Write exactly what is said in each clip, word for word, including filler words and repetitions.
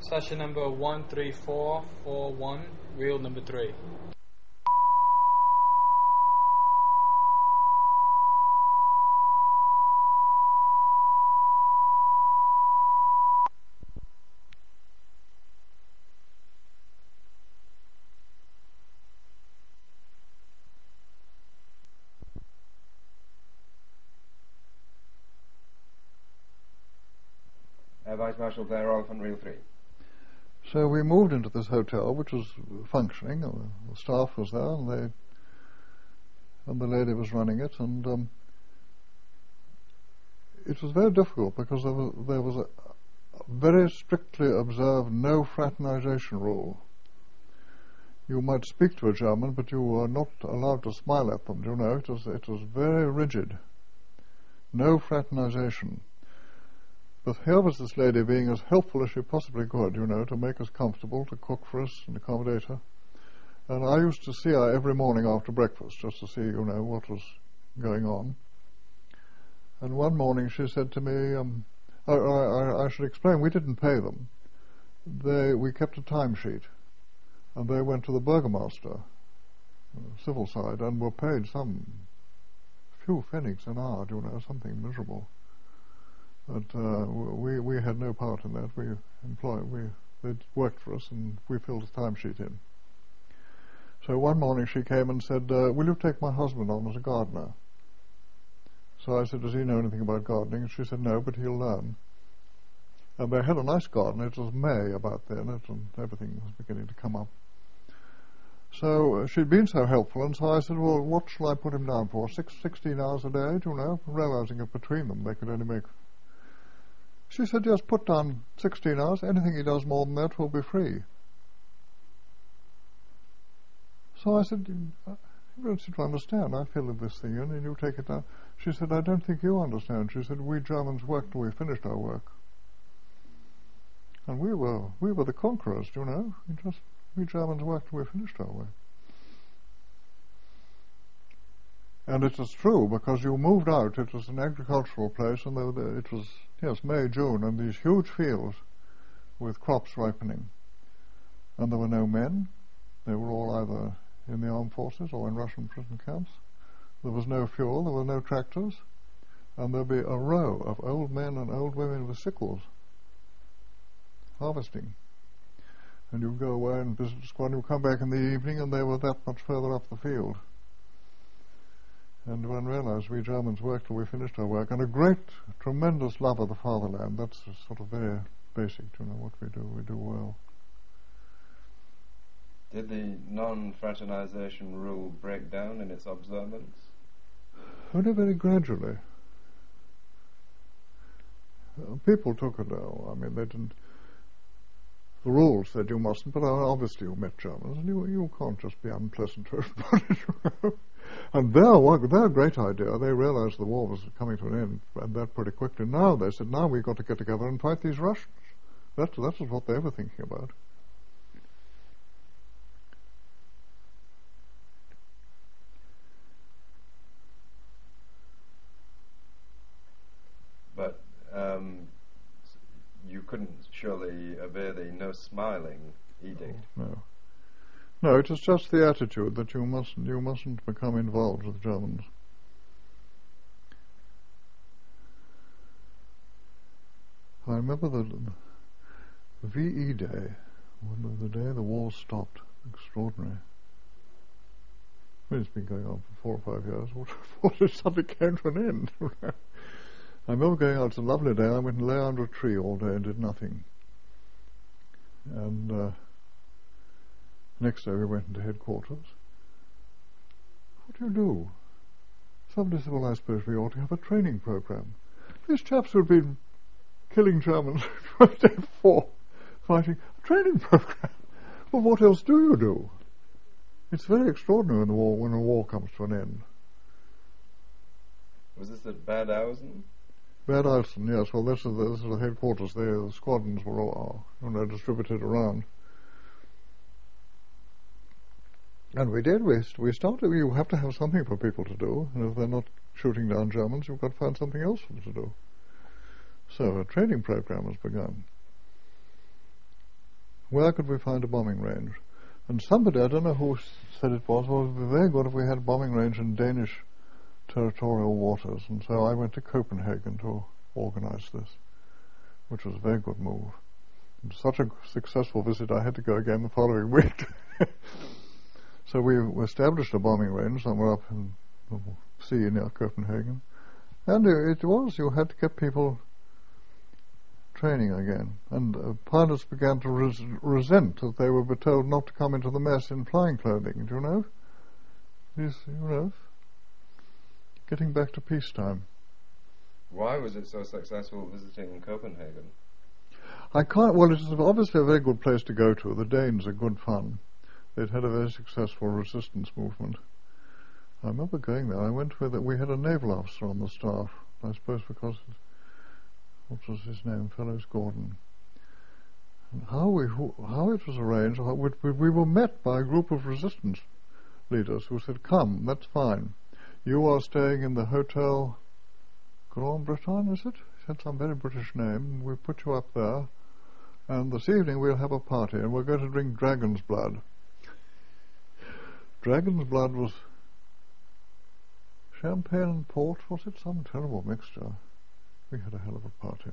Session number one three four four one, wheel number three. Uh, Vice Marshal Blair Oliphant, Reel three. So we moved into this hotel, which was functioning. Uh, the staff was there, and they and the lady was running it, and um, it was very difficult because there was, there was a very strictly observed no fraternization rule. You might speak to a German, but you were not allowed to smile at them. You know, it was it was very rigid. No fraternization. But here was this lady being as helpful as she possibly could, you know, to make us comfortable, to cook for us and accommodate her. And I used to see her every morning after breakfast, just to see, you know, what was going on. And one morning she said to me, um, I, I, I should explain, we didn't pay them. They, we kept a timesheet, and they went to the burgomaster, uh, civil side, and were paid some few pfennigs an hour, you know, something miserable. But uh, we we had no part in that. We employed we they worked for us, and we filled the timesheet in. So one morning she came and said, uh, "Will you take my husband on as a gardener?" So I said, "Does he know anything about gardening?" And she said, "No, but he'll learn." And they had a nice garden. It was May about then, and everything was beginning to come up. So uh, she'd been so helpful, and so I said, "Well, what shall I put him down for? Six, sixteen hours a day, do you know?" Realizing that between them they could only make. She said, "Just put down sixteen hours. Anything he does more than that will be free." So I said, "You don't seem to understand. I filled this thing in and you take it down." She said, "I don't think you understand." She said, "We Germans worked till we finished our work. And we were we were the conquerors, you know. We, just, we Germans worked till we finished our work." And it was true, because you moved out. It was an agricultural place, and there, there, it was, yes, May, June, and these huge fields with crops ripening. And there were no men. They were all either in the armed forces or in Russian prison camps. There was no fuel, there were no tractors, and there'd be a row of old men and old women with sickles harvesting. And you'd go away and visit the squad, and you'd come back in the evening, and they were that much further up the field. And one realized we Germans worked till we finished our work, and a great, tremendous love of the fatherland. That's sort of very basic, you know, what we do, we do well. Did the non-fraternization rule break down in its observance? Only very gradually. Uh, people took it, uh, I mean, they didn't, the rules said you mustn't, but uh, obviously you met Germans, and you, you can't just be unpleasant to everybody. And their, their great idea, they realized the war was coming to an end, and that pretty quickly. Now they said, now we've got to get together and fight these Russians. That, that was what they were thinking about. But um, you couldn't surely obey the no smiling edict. Oh, no. No, it is just the attitude that you mustn't you mustn't become involved with Germans. I remember the, the V E Day, when the, the day the war stopped. Extraordinary. I mean, it's been going on for four or five years. What, what if suddenly came to an end? I remember going out. It's a lovely day. I went and lay under a tree all day and did nothing. And uh, next day we went into headquarters. What do you do? Somebody said, "Well, I suppose we ought to have a training program." These chaps who had been killing Germans the day before, fighting, a training program. Well, what else do you do? It's very extraordinary when the war, when a war comes to an end. Was this at Bad Ausen? Bad Ausen, yes. Well, this is the, this is the headquarters there. The squadrons were all, you know, distributed around. And we did. We, we started. You have to have something for people to do. And if they're not shooting down Germans, you've got to find something else for them to do. So a training program was begun. where could we find a bombing range? And somebody, I don't know who said it was, well, it would be very good if we had a bombing range in Danish territorial waters. And so I went to Copenhagen to organize this, which was a very good move. And such a successful visit, I had to go again the following week. So we established a bombing range somewhere up in the sea near Copenhagen. And it was, you had to get people training again. And uh, pilots began to res- resent that they were told not to come into the mess in flying clothing. Do you know? Yes, you know. Getting back to peacetime. Why was it so successful visiting Copenhagen? I can't, well, it is obviously a very good place to go to. The Danes are good fun. They'd had a very successful resistance movement. I remember going there. I went with it. We had a naval officer on the staff, I suppose because, what was his name? Fellows Gordon. And how we, who, how it was arranged, how we, we were met by a group of resistance leaders who said, come, that's fine. You are staying in the Hotel Grand Bretagne, is it? It had some very British name. We put you up there, and this evening we'll have a party, and we're going to drink dragon's blood. Dragon's blood was champagne and port, was it? Some terrible mixture. We had a hell of a party.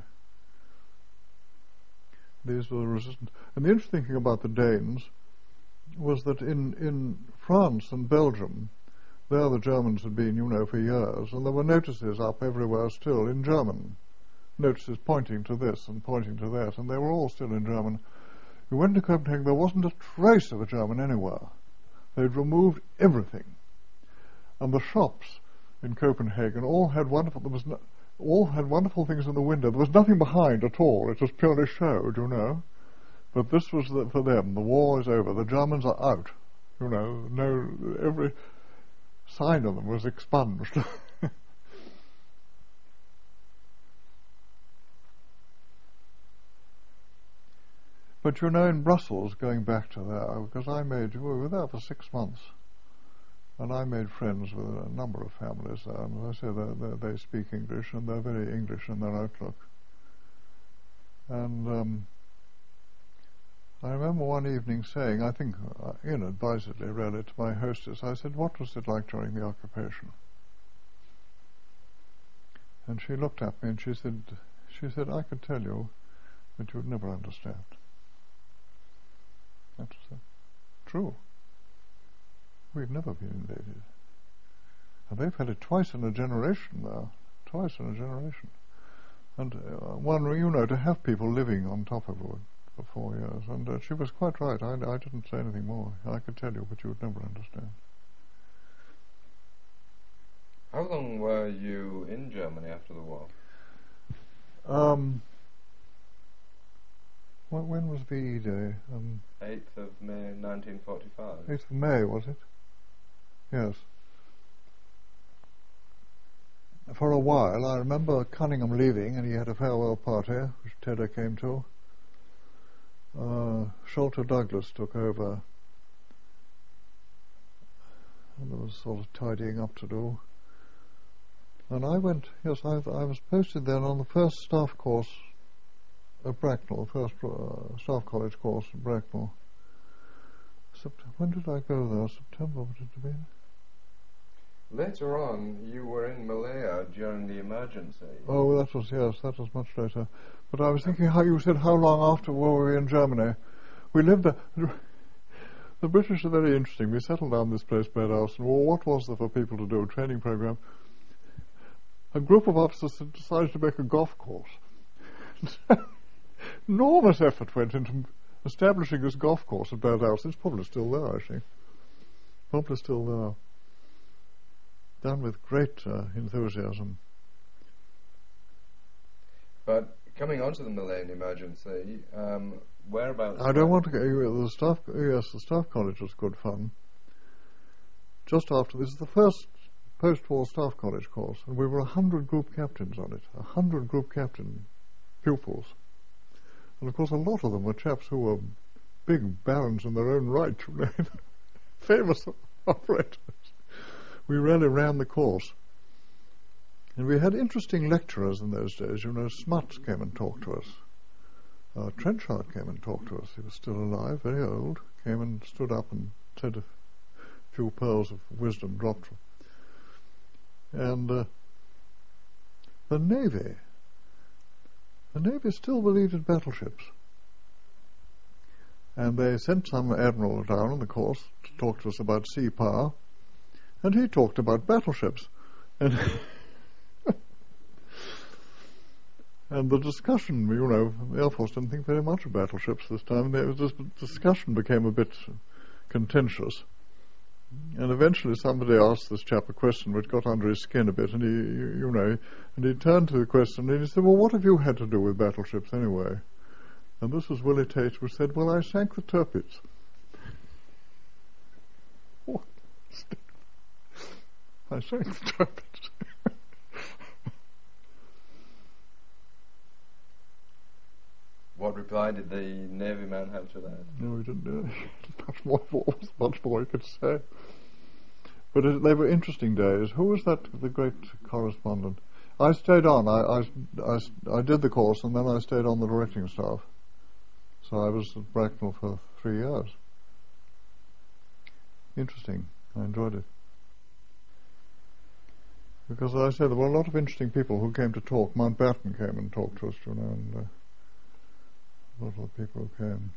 These were the resistance. And the interesting thing about the Danes was that in, in France and Belgium, there the Germans had been, you know, for years, and there were notices up everywhere still in German. Notices pointing to this and pointing to that, and they were all still in German. We went to Copenhagen, there wasn't a trace of a German anywhere. They'd removed everything. And the shops in Copenhagen all had wonderful, there was no, all had wonderful things in the window. There was nothing behind at all. It was purely show, do you know? But this was the, for them. The war is over. The Germans are out. You know, no, every sign of them was expunged. But you know, in Brussels, going back to there, because I made, we were there for six months, and I made friends with a number of families there. And as I say, they, they, they speak English, and they're very English in their outlook. And um, I remember one evening saying, I think uh, inadvisedly really, to my hostess, I said, what was it like during the occupation? And she looked at me and she said, she said, I could tell you, but you would never understand. That's uh, true. We've never been invaded. And they've had it twice in a generation there. Twice in a generation. And uh, one, you know, to have people living on top of it for four years. And uh, she was quite right. I, I didn't say anything more. I could tell you, but you would never understand. How long were you in Germany after the war? Um... When, when was V E Day? Um, eighth of May nineteen forty-five. eighth of May, was it? Yes. For a while, I remember Cunningham leaving, and he had a farewell party, which Tedder came to. Uh, Sholto Douglas took over, and there was sort of tidying up to do. And I went, yes, I, I was posted then on the first staff course at Bracknell, first uh, staff college course at Bracknell. Sept- when did I go there? September, would it have been? Later on, you were in Malaya during the emergency. Oh, that was, yes, that was much later. But I was thinking how you said how long after were we in Germany? We lived there. The British are very interesting. We settled down this place, Bedhouse, and well, what was there for people to do? A training program. A group of officers had decided to make a golf course. Enormous effort went into establishing this golf course at Bedhouse. It's probably still there, actually. Probably still there. Done with great uh, enthusiasm. But coming on to the Malayan emergency, um, whereabouts... I don't want to go... The staff, yes, the staff college was good fun. Just after this is the first post-war staff college course, and we were a hundred group captains on it. A hundred group captain pupils. And of course a lot of them were chaps who were big barons in their own right, you know, famous operators. We really ran the course. And we had interesting lecturers in those days. You know, Smuts came and talked to us. uh, Trenchard came and talked to us. He was still alive, very old, came and stood up and said a few pearls of wisdom dropped from. And uh, the Navy, the Navy still believed in battleships. And they sent some admiral down on the course to talk to us about sea power, and he talked about battleships. And and the discussion, you know, the Air Force didn't think very much of battleships this time. There was this discussion became a bit contentious. And eventually somebody asked this chap a question which got under his skin a bit, and he, you, you know, and he turned to the question and he said, well, what have you had to do with battleships anyway? And this was Willie Tate, who said, well, I sank the Tirpitz. What? I sank the Tirpitz. What reply did the Navy man have to that? No, he didn't do much more. What was much more he could say? But it, they were interesting days. Who was that? The great correspondent. I stayed on. I, I, I, I did the course, and then I stayed on the directing staff. So I was at Bracknell for three years. Interesting. I enjoyed it. Because, as I said, there were a lot of interesting people who came to talk. Mountbatten came and talked to us, you know, and uh, a lot of the people who came.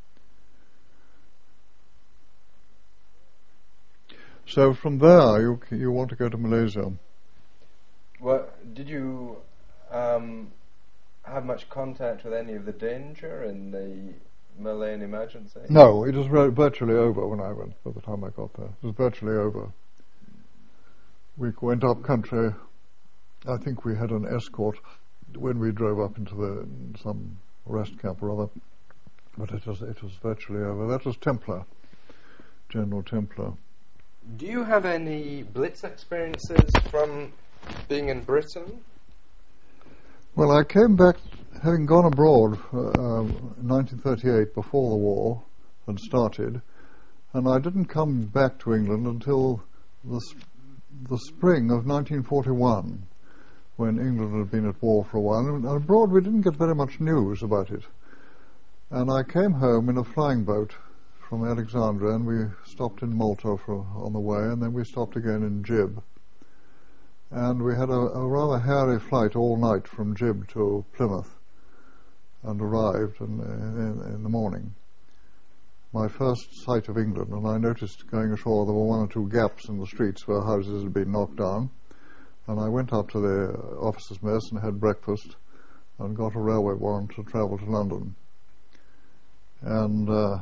So from there, you you want to go to Malaysia? Well, did you um, have much contact with any of the danger in the Malayan emergency? No, it was virtually over when I went, by the time I got there. It was virtually over. We went up country. I think we had an escort when we drove up into the some rest camp or other, but it was it was virtually over. That was Templar, General Templar. Do you have any Blitz experiences from being in Britain? Well, I came back, having gone abroad uh, in nineteen thirty-eight, before the war had started, and I didn't come back to England until the, sp- the spring of nineteen forty-one, when England had been at war for a while. And abroad we didn't get very much news about it. And I came home in a flying boat from Alexandria, and we stopped in Malta for, on the way, and then we stopped again in Gib. And we had a, a rather hairy flight all night from Gib to Plymouth, and arrived in, in, in the morning. My first sight of England, and I noticed going ashore there were one or two gaps in the streets where houses had been knocked down. And I went up to the officers' mess and had breakfast and got a railway warrant to travel to London. And uh,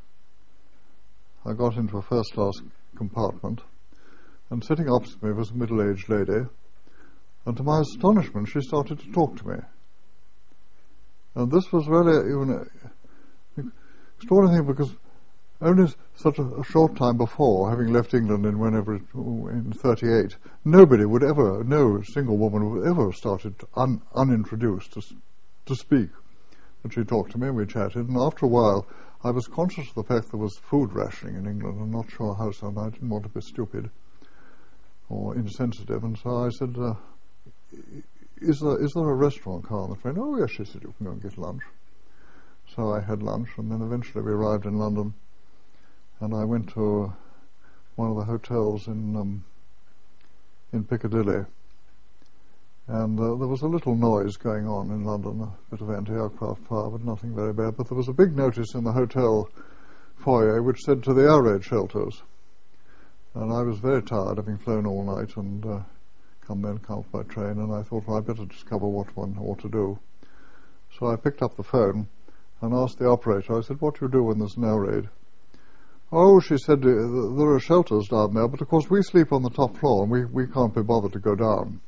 I got into a first-class compartment, and sitting opposite me was a middle-aged lady, and to my astonishment she started to talk to me. And this was really even an extraordinary thing, because only such a, a short time before, having left England in whenever it, in thirty-eight, nobody would ever, no single woman would ever have started un, unintroduced to, to speak. And she talked to me, and we chatted, and after a while I was conscious of the fact there was food rationing in England. I'm not sure how so, and I didn't want to be stupid or insensitive, and so I said, uh, is there is there a restaurant car on the train? Oh yes, she said, you can go and get lunch. So I had lunch, and then eventually we arrived in London, and I went to one of the hotels in um, in Piccadilly, and uh, there was a little noise going on in London, a bit of anti-aircraft fire, but nothing very bad. But there was a big notice in the hotel foyer which said, to the air raid shelters. And I was very tired, having flown all night and uh, come then come off by train, and I thought, well, I'd better discover what one ought to do. So I picked up the phone and asked the operator, I said, what do you do when there's an air raid? Oh, she said, there are shelters down there, but of course we sleep on the top floor and we, we can't be bothered to go down.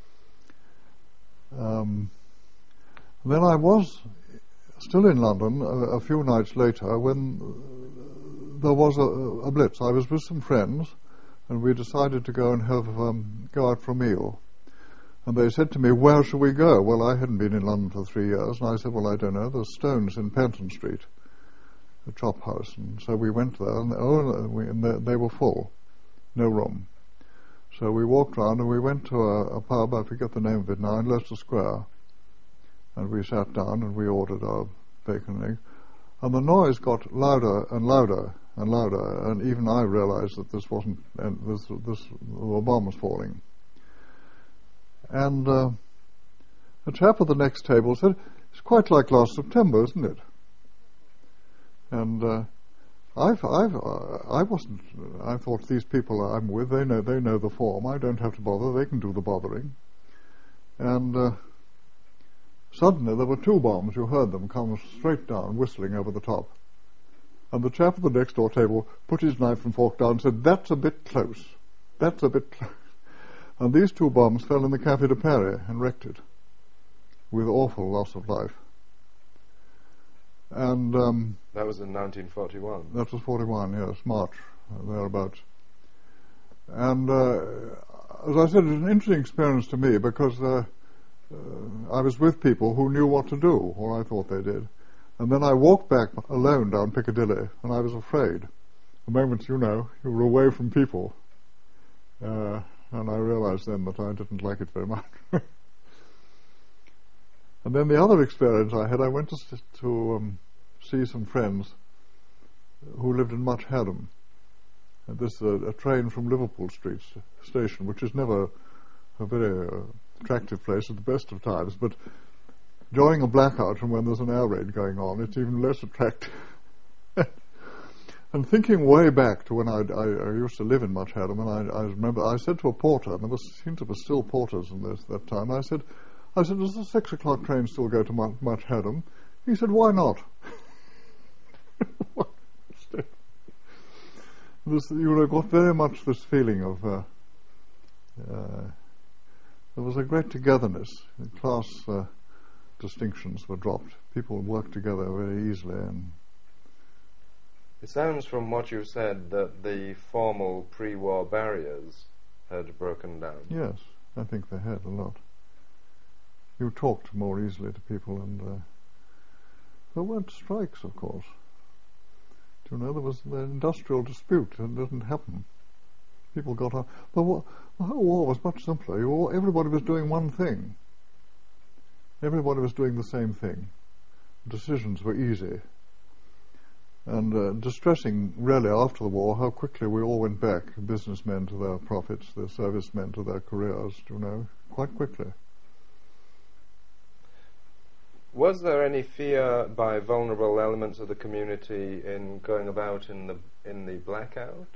Um, then I was still in London a, a few nights later when there was a, a blitz. I was with some friends, and we decided to go and have um, go out for a meal. And they said to me, where shall we go? Well, I hadn't been in London for three years, and I said, well, I don't know. There's Stones in Penton Street, a chop house. And so we went there, and, oh, we, and they, they were full, no room. So we walked round, and we went to a, a pub, I forget the name of it now, in Leicester Square. And we sat down, and we ordered our bacon and egg. And the noise got louder and louder and louder, and even I realized that this wasn't, and this, this, the bomb was falling. And uh, a chap at the next table said, "It's quite like last September, isn't it?" And uh, I've, I've, uh, I wasn't. I thought, these people I'm with, they know, they know the form. I don't have to bother. They can do the bothering. And uh, suddenly there were two bombs. You heard them come straight down, whistling over the top. And the chap at the next door table put his knife and fork down and said, "That's a bit close. That's a bit close." And these two bombs fell in the Café de Paris and wrecked it, with awful loss of life. And um, that was in nineteen forty-one. That was forty-one, yes, March, uh, thereabouts. And uh, as I said, it was an interesting experience to me because uh, uh, I was with people who knew what to do, or I thought they did. And then I walked back alone down Piccadilly, and I was afraid. The moment, you know, you were away from people. Uh, and I realized then that I didn't like it very much. And then the other experience I had, I went to, to um, see some friends who lived in Much Haddam. And this is uh, a train from Liverpool Street st- station, which is never a very uh, attractive place at the best of times, but during a blackout and when there's an air raid going on, it's even less attractive. And thinking way back to when I, I, I used to live in Much Haddam, and I, I remember I said to a porter, and there was, seemed to be still porters in this that time, I said, I said, "Does the six o'clock train still go to Much, Much Haddam?" He said, "Why not?" This, you know, got very much this feeling of uh, uh, there was a great togetherness. Class uh, distinctions were dropped. People worked together very easily. And it sounds from what you said that the formal pre-war barriers had broken down. Yes, I think they had a lot. You talked more easily to people, and uh, there weren't strikes, of course. Do you know, there was the industrial dispute, and it didn't happen. People got on. The, war, the whole war was much simpler. You all, everybody was doing one thing. Everybody was doing the same thing. Decisions were easy. And uh, distressing, really, after the war, how quickly we all went back, businessmen to their profits, the servicemen to their careers, do you know, quite quickly. Was there any fear by vulnerable elements of the community in going about in the in the blackout?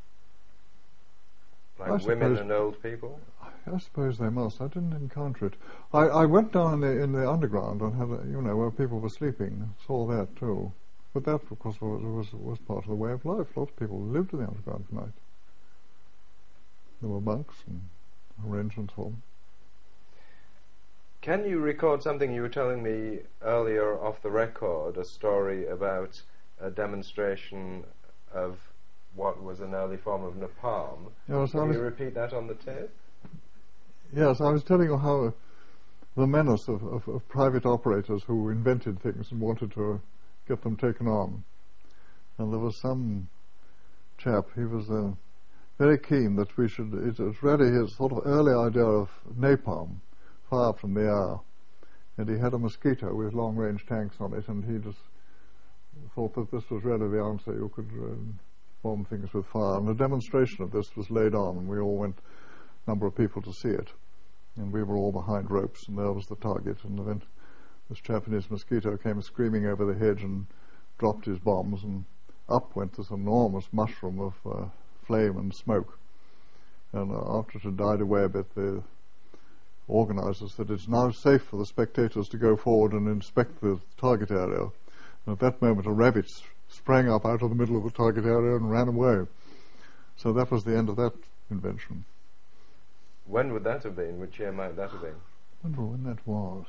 Like women and old people? I suppose they must. I didn't encounter it. I, I went down in the, in the underground and had, a, you know, where people were sleeping. Saw that too. But that, of course, was, was was part of the way of life. Lots of people lived in the underground at night. There were bunks and arrangements for them. Can you record something you were telling me earlier off the record, a story about a demonstration of what was an early form of napalm? Yes, Can you repeat that on the tape? Yes, I was telling you how the menace of, of, of private operators who invented things and wanted to get them taken on. And there was some chap, he was uh, very keen that we should, it was really his sort of early idea of napalm, fire from the air, and he had a mosquito with long-range tanks on it, and he just thought that this was really the answer. You could uh, bomb things with fire, and a demonstration of this was laid on, and we all went, a number of people, to see it, and we were all behind ropes, and there was the target, and then this chap in his mosquito came screaming over the hedge and dropped his bombs, and up went this enormous mushroom of uh, flame and smoke, and uh, after it had died away a bit, the organisers said it's now safe for the spectators to go forward and inspect the target area. And at that moment a rabbit s- sprang up out of the middle of the target area and ran away. So that was the end of that invention. When would that have been? Which year might that have been? I wonder when that was.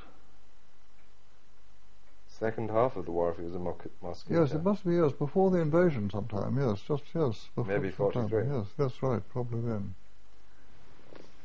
Second half of the war, if it was a mo- mosquito. Yes, it must be, yes, before the invasion sometime, yes, just, yes. Maybe forty-three. Yes, that's right, probably then.